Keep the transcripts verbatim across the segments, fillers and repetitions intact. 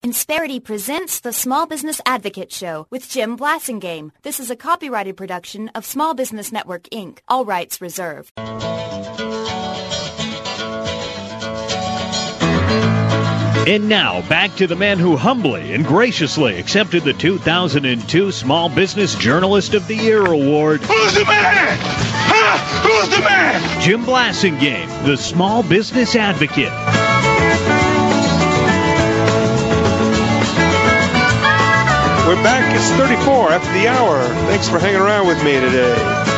Insperity presents the Small Business Advocate Show with Jim Blasingame. This is a copyrighted production of Small Business Network, Incorporated. All rights reserved. And now, back to the man who humbly and graciously accepted the two thousand two Small Business Journalist of the Year award. Who's the man? Huh? Who's the man? Jim Blasingame, the Small Business Advocate. We're back. It's thirty-four after the hour. Thanks for hanging around with me today.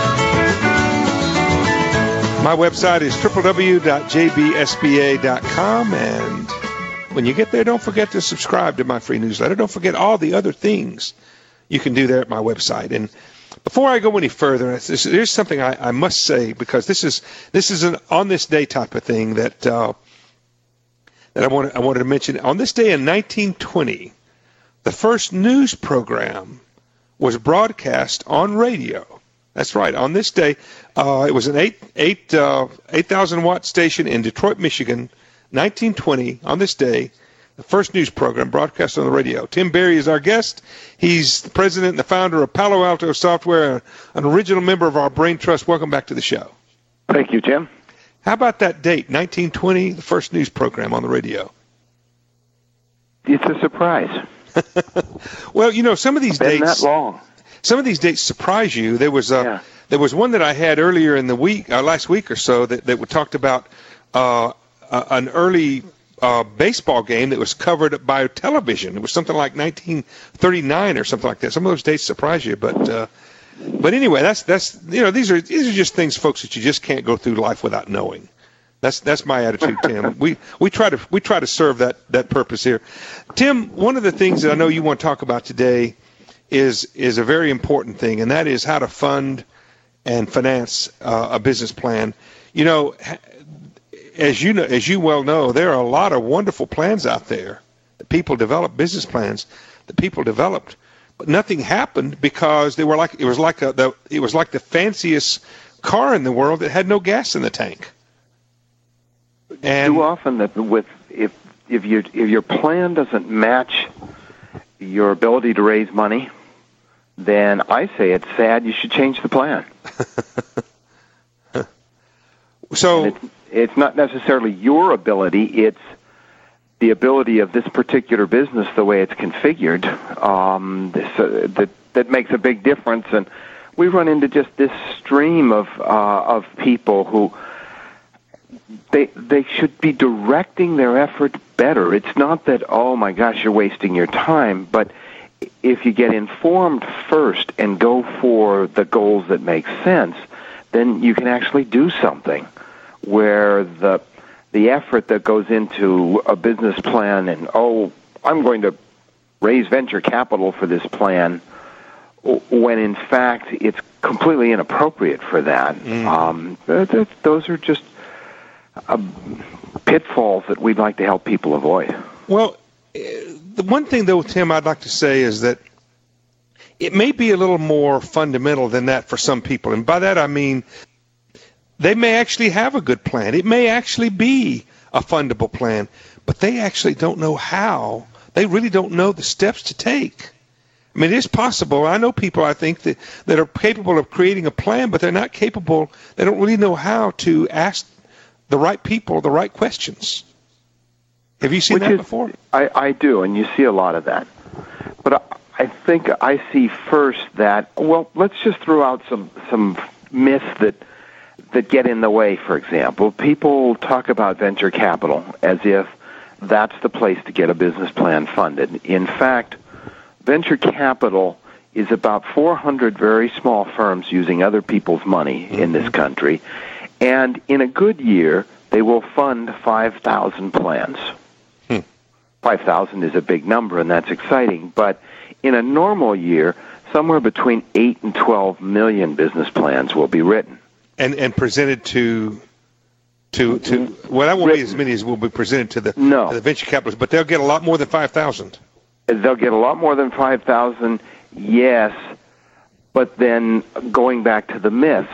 My website is w w w dot j b s b a dot com, and when you get there, don't forget to subscribe to my free newsletter. Don't forget all the other things you can do there at my website. And before I go any further, there's something I, I must say, because this is this is an on this day type of thing that uh, that I wanted I wanted to mention. On this day in nineteen twenty, the first news program was broadcast on radio. That's right. On this day, uh, it was an eight eight uh, eight thousand watt station in Detroit, Michigan. nineteen twenty, on this day, the first news program broadcast on the radio. Tim Berry is our guest. He's the president and the founder of Palo Alto Software, an original member of our Brain Trust. Welcome back to the show. Thank you, Jim. How about that date, nineteen twenty, the first news program on the radio? It's a surprise. Well, you know, some of these Been dates... that long. Some of these dates surprise you. There was a, Yeah. there was one that I had earlier in the week, uh, last week or so, that, that talked about uh, uh, an early uh, baseball game that was covered by television. It was something like nineteen thirty-nine or something like that. Some of those dates surprise you, but uh, but anyway, that's that's you know these are these are just things, folks, that you just can't go through life without knowing. That's that's my attitude, Tim. we we try to we try to serve that that purpose here. Tim, one of the things that I know you want to talk about today is is a very important thing, and that is how to fund and finance uh, a business plan. You know, as you know, as you well know, there are a lot of wonderful plans out there that people develop, business plans that people developed, but nothing happened because they were like it was like a the it was like the fanciest car in the world that had no gas in the tank. And too often that with if if your if your plan doesn't match your ability to raise money, then I say it's sad. You should change the plan. so it's, it's not necessarily your ability; it's the ability of this particular business, the way it's configured. Um, this, uh, that that makes a big difference, and we run into just this stream of uh, of people who. They they should be directing their effort better. It's not that, oh my gosh, you're wasting your time, but if you get informed first and go for the goals that make sense, then you can actually do something where the the effort that goes into a business plan and, oh, I'm going to raise venture capital for this plan, when in fact it's completely inappropriate for that. Mm. Um, th- th- those are just Uh, pitfalls that we'd like to help people avoid. Well, the one thing, though, Tim, I'd like to say is that it may be a little more fundamental than that for some people. And by that I mean they may actually have a good plan. It may actually be a fundable plan, but they actually don't know how. They really don't know the steps to take. I mean, it is possible. I know people, I think, that, that are capable of creating a plan, but they're not capable. They don't really know how to ask the right people, the right questions. Have you seen Which that is, before? I, I do, and you see a lot of that. But I, I think I see first that, well, let's just throw out some, some myths that that get in the way, for example. People talk about venture capital as if that's the place to get a business plan funded. In fact, venture capital is about four hundred very small firms using other people's money mm-hmm. in this country. And in a good year, they will fund five thousand plans. Hmm. five thousand is a big number, and that's exciting. But in a normal year, somewhere between eight and twelve million business plans will be written. And and presented to, to, to well, that won't written. be as many as will be presented to the, no. to the venture capitalists, but they'll get a lot more than five thousand. They'll get a lot more than five thousand, yes. But then going back to the myths,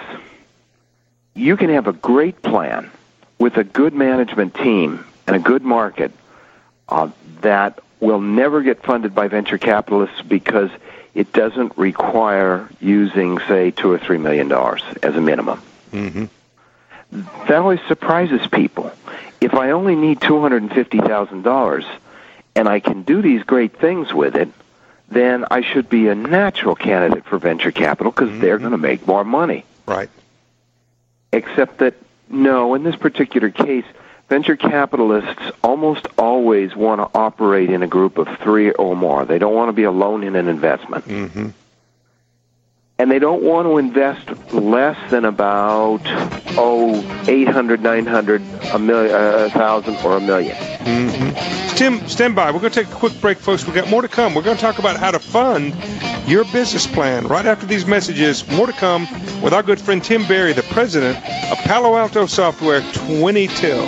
you can have a great plan with a good management team and a good market uh, that will never get funded by venture capitalists because it doesn't require using, say, two or three million dollars as a minimum. Mm-hmm. That always surprises people. If I only need two hundred fifty thousand dollars and I can do these great things with it, then I should be a natural candidate for venture capital because mm-hmm. they're going to make more money. Right. Except that, no, in this particular case, venture capitalists almost always want to operate in a group of three or more. They don't want to be alone in an investment. Mm-hmm. And they don't want to invest less than about, oh, eight hundred, nine hundred, a million, a thousand, or a million. Mm-hmm. Tim, stand by. We're going to take a quick break, folks. We've got more to come. We're going to talk about how to fund your business plan. Right after these messages, more to come with our good friend Tim Berry, the president of Palo Alto Software twenty till.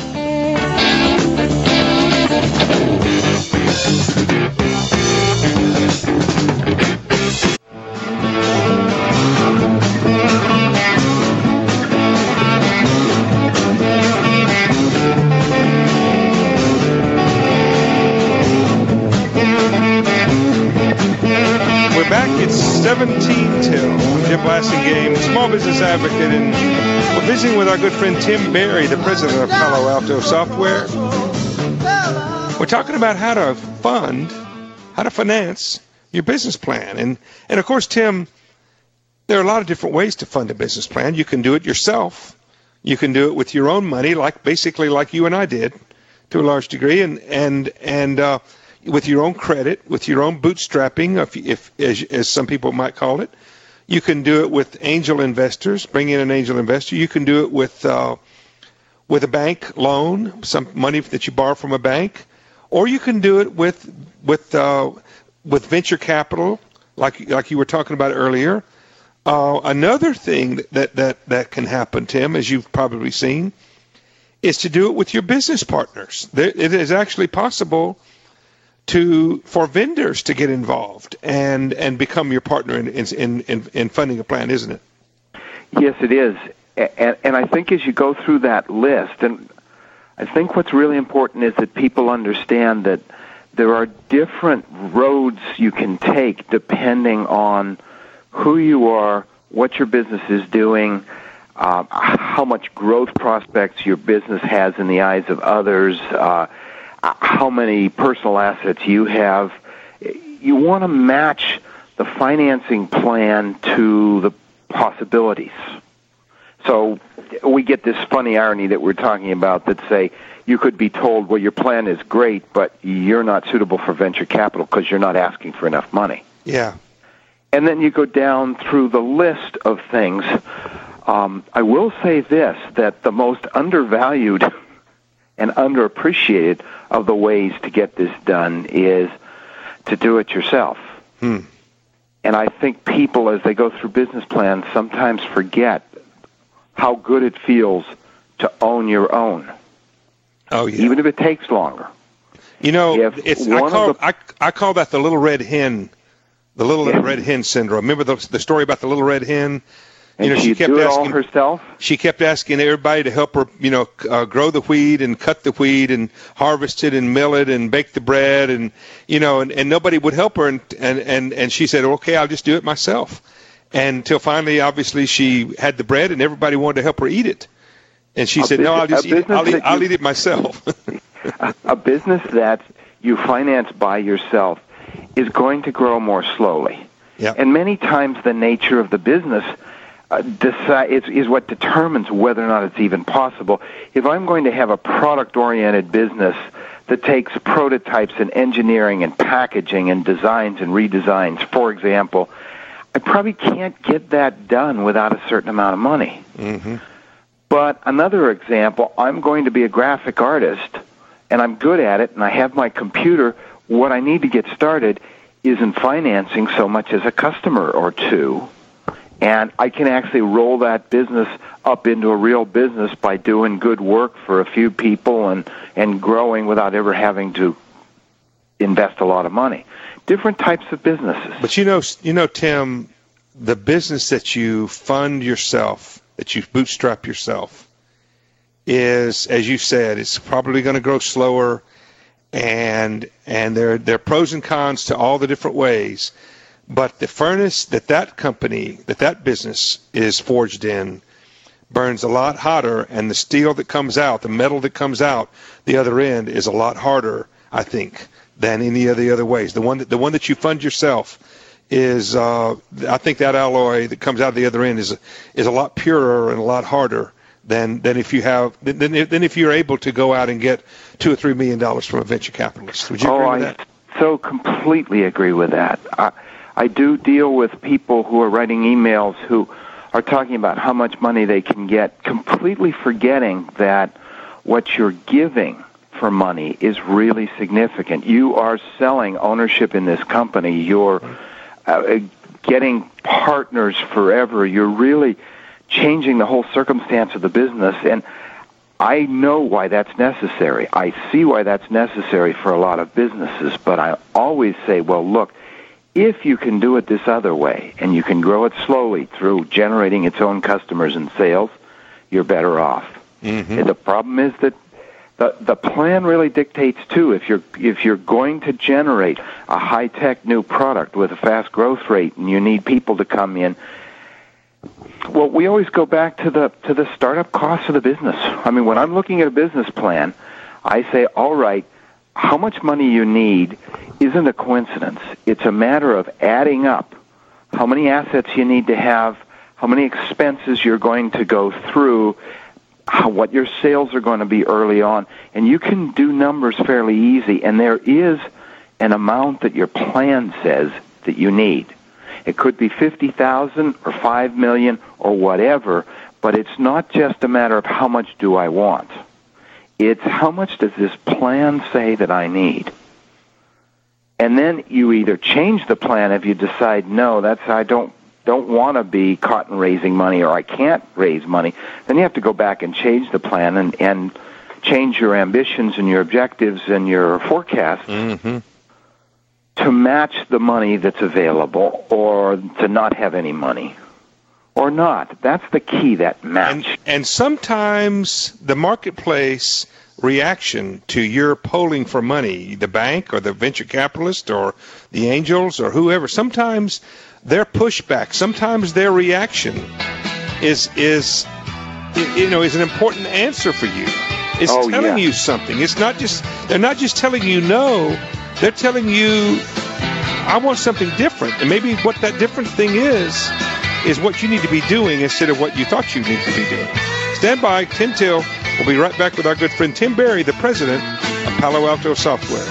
seventeen till. Jim Blasingame, small business advocate, and we're visiting with our good friend Tim Berry, the president of Palo Alto Software. We're talking about how to fund, how to finance your business plan. And, and of course, Tim, there are a lot of different ways to fund a business plan. You can do it yourself. You can do it with your own money, like basically like you and I did to a large degree, and, and, and, uh, with your own credit, with your own bootstrapping, if, if as, as some people might call it. You can do it with angel investors, bring in an angel investor. You can do it with uh, with a bank loan, some money that you borrow from a bank, or you can do it with with uh, with venture capital, like like you were talking about earlier. Uh, another thing that, that, that can happen, Tim, as you've probably seen, is to do it with your business partners. There, it is actually possible to for vendors to get involved and, and become your partner in, in in in funding a plan, isn't it? Yes, it is. And, and I think as you go through that list, and I think what's really important is that people understand that there are different roads you can take depending on who you are, what your business is doing, uh, how much growth prospects your business has in the eyes of others, uh, how many personal assets you have. You want to match the financing plan to the possibilities. So we get this funny irony that we're talking about that say you could be told, well, your plan is great, but you're not suitable for venture capital because you're not asking for enough money. Yeah. And then you go down through the list of things. Um, I will say this, that the most undervalued and underappreciated of the ways to get this done is to do it yourself. Hmm. And I think people, as they go through business plans, sometimes forget how good it feels to own your own. Oh, yeah. Even if it takes longer. You know, If it's I one call of the- I, I call that the little red hen, the little Yeah. red hen syndrome. Remember the the story about the little red hen? And You know, she, she kept do it asking all herself? She kept asking everybody to help her, you know, uh, grow the wheat and cut the wheat and harvest it and mill it and bake the bread, and you know, and, and nobody would help her, and, and and and she said, okay, I'll just do it myself. And until finally, obviously, she had the bread, and everybody wanted to help her eat it. And she A said, no, I'll business- just a eat it. I'll, business eat, that I'll you- eat it myself. a, a business that you finance by yourself is going to grow more slowly. Yep. And many times the nature of the business uh, decide, is, is what determines whether or not it's even possible. If I'm going to have a product-oriented business that takes prototypes and engineering and packaging and designs and redesigns, for example, I probably can't get that done without a certain amount of money. Mm-hmm. But another example, I'm going to be a graphic artist, and I'm good at it, and I have my computer. What I need to get started isn't financing so much as a customer or two, and I can actually roll that business up into a real business by doing good work for a few people and, and growing without ever having to invest a lot of money. Different types of businesses. But you know, you know, Tim, the business that you fund yourself, that you bootstrap yourself, is, as you said, it's probably going to grow slower. and and there there are pros and cons to all the different ways. But the furnace that that company, that that business is forged in, burns a lot hotter, and the steel that comes out, the metal that comes out the other end is a lot harder, I think, than any of the other ways. The one that the one that you fund yourself is, uh, I think that alloy that comes out the other end is is a lot purer and a lot harder than than if you have than, than if you're able to go out and get two or three million dollars from a venture capitalist. Would you oh, agree with I that? so completely agree with that. I, I do deal with people who are writing emails who are talking about how much money they can get, completely forgetting that what you're giving for money is really significant. You are selling ownership in this company. You're uh, getting partners forever. You're really changing the whole circumstance of the business, and I know why that's necessary. I see why that's necessary for a lot of businesses, but I always say, well, look, if you can do it this other way, and you can grow it slowly through generating its own customers and sales, you're better off. Mm-hmm. And the problem is that the the plan really dictates too. If you're if you're going to generate a high tech new product with a fast growth rate, and you need people to come in, well, we always go back to the to the startup costs of the business. I mean, when I'm looking at a business plan, I say, all right, how much money you need isn't a coincidence. It's a matter of adding up how many assets you need to have, how many expenses you're going to go through, how, what your sales are going to be early on, and you can do numbers fairly easy, and there is an amount that your plan says that you need. It could be fifty thousand or five million or whatever, but it's not just a matter of how much do I want. It's how much does this plan say that I need? And then you either change the plan if you decide, no, that's I don't don't want to be caught in raising money, or I can't raise money. Then you have to go back and change the plan and, and change your ambitions and your objectives and your forecasts mm-hmm. to match the money that's available, or to not have any money. Or not. That's the key, that match. And, and sometimes the marketplace reaction to your polling for money, the bank or the venture capitalist or the angels or whoever, sometimes their pushback, sometimes their reaction is is you know is an important answer for you. It's oh, telling yeah. you something. It's not just they're not just telling you no. They're telling you, I want something different, and maybe what that different thing is is what you need to be doing instead of what you thought you needed to be doing. Stand by, ten till. We'll be right back with our good friend Tim Berry, the president of Palo Alto Software.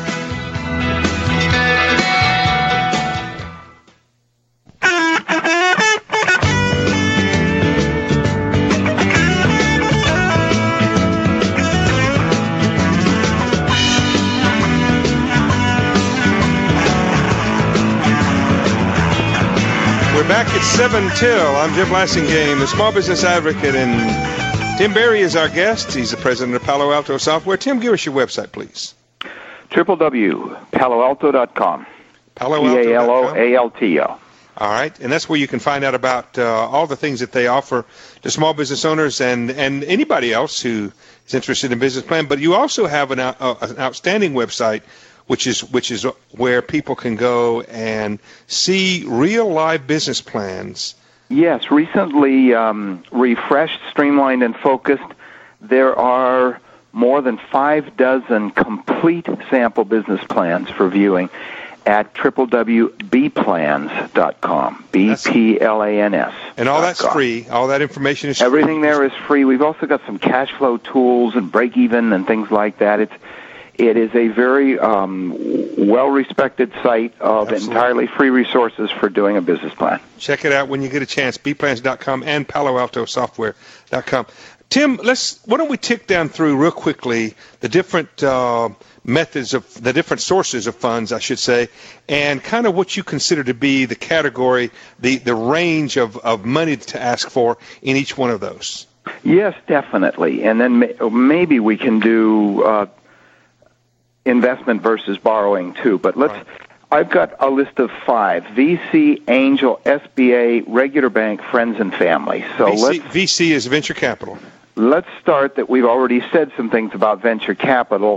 We're back at seven till. I'm Jim Blasingame, the small business advocate, and Tim Berry is our guest. He's the president of Palo Alto Software. Tim, give us your website, please. w w w dot palo alto dot com. Palo Alto dot com. P A L O A L T O. All right, and that's where you can find out about uh, all the things that they offer to small business owners and, and anybody else who is interested in business plan. But you also have an, uh, an outstanding website, which is which is where people can go and see real live business plans. Yes, recently um, refreshed, streamlined, and focused. There are more than five dozen complete sample business plans for viewing at w w w dot b plans dot com. B P L A N S. And all that's free. All that information is free. Everything there is free. We've also got some cash flow tools and break even and things like that. It's It is a very um, well-respected site of Absolutely. entirely free resources for doing a business plan. Check it out when you get a chance, b plans dot com and palo alto software dot com. Tim, let's why don't we tick down through real quickly the different uh, methods of the different sources of funds, I should say, and kind of what you consider to be the category, the, the range of, of money to ask for in each one of those. Yes, definitely. And then may, maybe we can do uh, investment versus borrowing too, but let's. Right. I've got a list of five: V C, Angel, S B A, regular bank, friends, and family. So V C, let's. V C is venture capital. Let's start that we've already said some things about venture capital.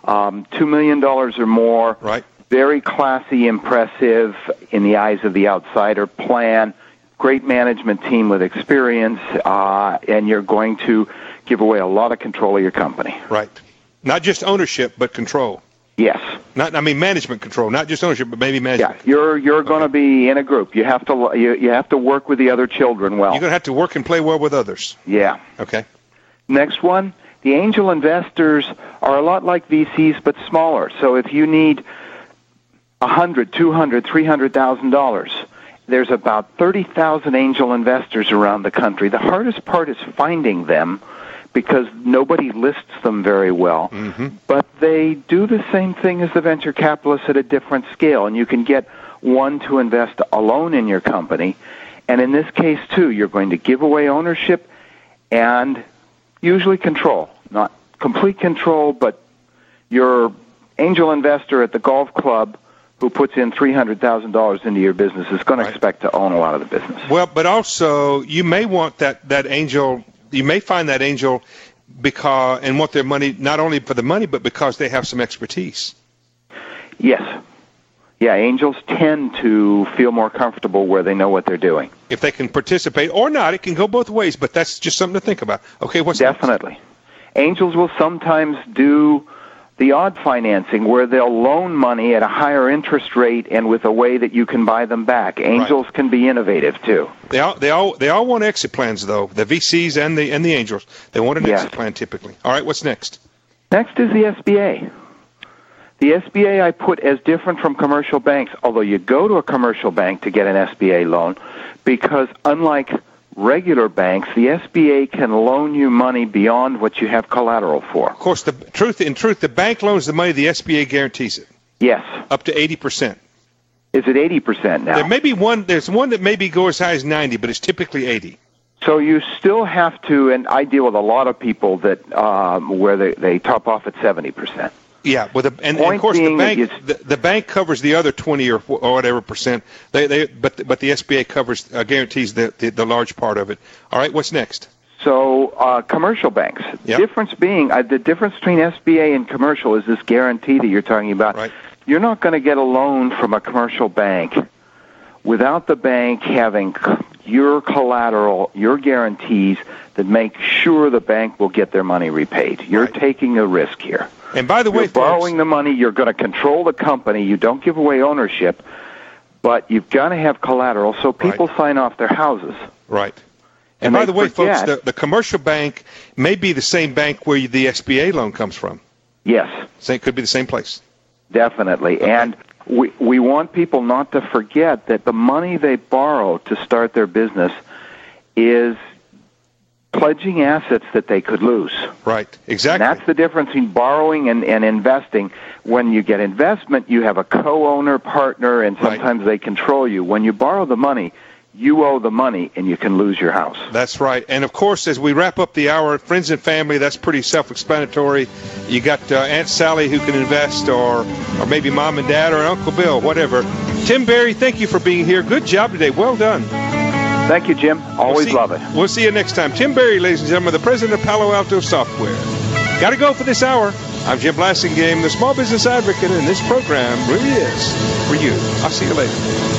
um, two million dollars or more. Right. Very classy, impressive in the eyes of the outsider plan. Great management team with experience, uh, and you're going to give away a lot of control of your company. Right. Not just ownership, but control. Yes. Not, I mean, management control, not just ownership, but maybe management. Yeah, you're you're okay. going to be in a group. You have to you you have to work with the other children well. You're going to have to work and play well with others. Yeah. Okay. Next one, the angel investors are a lot like V Cs but smaller. So if you need a hundred, two hundred, three hundred thousand dollars, there's about thirty thousand angel investors around the country. The hardest part is finding them, because nobody lists them very well. Mm-hmm. But they do the same thing as the venture capitalists at a different scale, and you can get one to invest alone in your company. And in this case, too, you're going to give away ownership and usually control. Not complete control, but your angel investor at the golf club who puts in three hundred thousand dollars into your business is going to right. expect to own a lot of the business. Well, but also you may want that, that angel... You may find that angel because and want their money not only for the money, but because they have some expertise. Yes. Yeah, angels tend to feel more comfortable where they know what they're doing. If they can participate or not, it can go both ways, but that's just something to think about. Okay, what's Definitely. next? Angels will sometimes do the odd financing where they'll loan money at a higher interest rate and with a way that you can buy them back. Angels right. can be innovative too. They all they all they all want exit plans though. The V Cs and the and the angels. They want an yes. exit plan typically. All right, what's next? Next is the S B A. The S B A I put as different from commercial banks, although you go to a commercial bank to get an S B A loan, because unlike regular banks, the S B A can loan you money beyond what you have collateral for. Of course, the truth in truth, the bank loans the money, the S B A guarantees it. Yes. Up to eighty percent. Is it eighty percent now? There may be one, there's one that maybe go as high as ninety, but it's typically eighty. So you still have to, and I deal with a lot of people that um, where they, they top off at seventy percent. Yeah, well, the, and, and of course the bank you, the, the bank covers the other twenty or, or whatever percent. They they but but the S B A covers uh, guarantees the, the the large part of it. All right, what's next? So uh, commercial banks. Yep. Difference being uh, the difference between S B A and commercial is this guarantee that you're talking about. Right. You're not going to get a loan from a commercial bank without the bank having your collateral, your guarantees that make sure the bank will get their money repaid. You're right. taking a risk here. And by the way, you're borrowing folks, the money, you're going to control the company, you don't give away ownership, but you've got to have collateral so people right. sign off their houses. Right. And, and by the way, forget, folks, the, the commercial bank may be the same bank where the S B A loan comes from. Yes. So it could be the same place. Definitely. Okay. And we we want people not to forget that the money they borrow to start their business is pledging assets that they could lose. Right, exactly. And that's the difference between borrowing and, and investing. When you get investment, you have a co-owner, partner, and sometimes right. they control you. When you borrow the money, you owe the money, and you can lose your house. That's right. And, of course, as we wrap up the hour, friends and family, that's pretty self-explanatory. You got uh, Aunt Sally who can invest, or or maybe Mom and Dad, or Uncle Bill, whatever. Tim Berry, thank you for being here. Good job today. Well done. Thank you, Jim. Always we'll see, love it. We'll see you next time. Tim Berry, ladies and gentlemen, the president of Palo Alto Software. Got to go for this hour. I'm Jim Blasingame, the small business advocate, and this program really is for you. I'll see you later.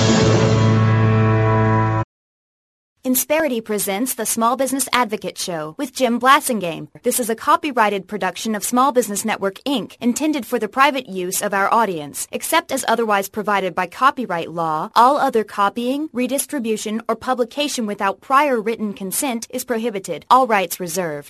Insperity presents the Small Business Advocate Show with Jim Blasingame. This is a copyrighted production of Small Business Network, Incorporated, intended for the private use of our audience. Except as otherwise provided by copyright law, all other copying, redistribution, or publication without prior written consent is prohibited. All rights reserved.